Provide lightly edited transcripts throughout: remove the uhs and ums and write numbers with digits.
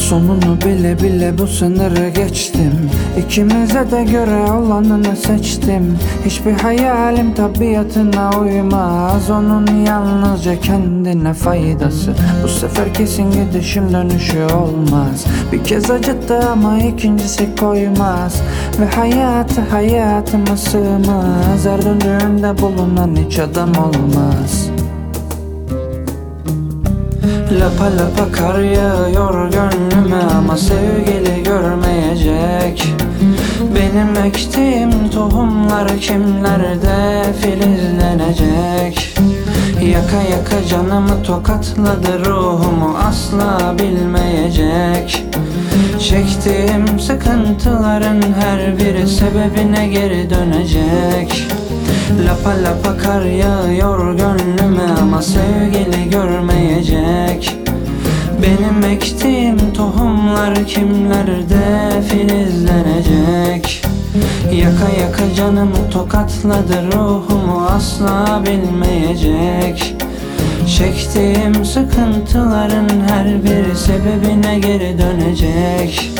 Sonunu bile bile bu sınırı geçtim. İkimize de göre olanını seçtim. Hiçbir hayalim tabiatına uymaz. Onun yalnızca kendine faydası. Bu sefer kesin gidişim dönüşü olmaz. Bir kez acıttı ama ikincisi koymaz. Ve hayatı hayatıma sığmaz. Her döndüğünde bulunan hiç adam olmaz. Lapa lapa kar yağıyor gönlüme ama sevgili görmeyecek. Benim ektiğim tohumlar kimlerde filizlenecek. Yaka yaka canımı tokatladı, ruhumu asla bilmeyecek. Çektiğim sıkıntıların her biri sebebine geri dönecek. Lapa lapa kar yağıyor gönlüme ama sevgili görmeyecek. Benim ektiğim tohumlar kimlerde filizlenecek. Yaka yaka canımı tokatladı, ruhumu asla bilmeyecek. Çektiğim sıkıntıların her biri sebebine geri dönecek.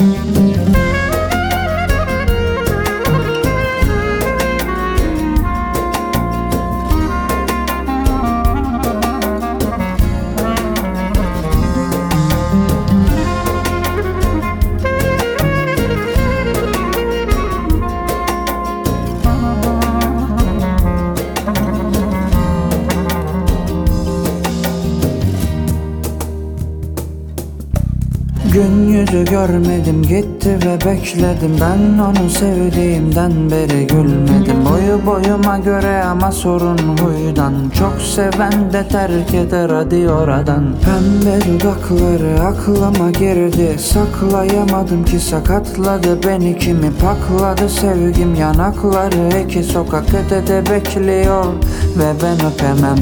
Gün yüzü görmedim, gitti ve bekledim. Ben onu sevdiğimden beri gülmedim. Boyu boyuma göre ama sorun huydan. Çok seven de terk eder hadi oradan. Pembe dudakları aklıma girdi. Saklayamadım ki sakatladı beni. Kimi pakladı sevgim, yanakları iki sokak ötede bekliyor ve ben öpemem.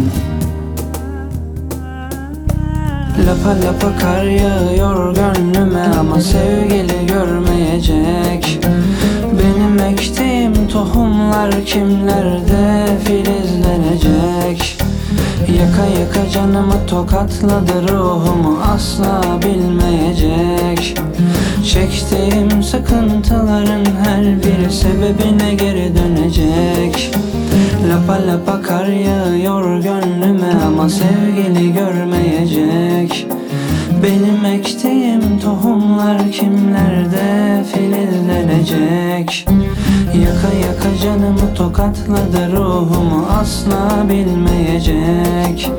Lapa lapa kar yağıyor gönlüme ama sevgili görmeyecek. Benim ektiğim tohumlar kimlerde filizlenecek. Yaka yaka canımı tokatladı, ruhumu asla bilmeyecek. Çektiğim sıkıntıların her biri sebebine geri dönecek. Lapa lapa kar yağıyor gönlüme ama sevgili görmeyecek. Benim ektiğim tohumlar kimlerde filizlenecek. Yaka yaka canımı tokatladı, ruhumu asla bilmeyecek.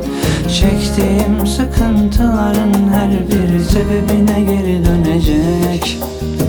Çektiğim sıkıntıların her biri sebebine geri dönecek.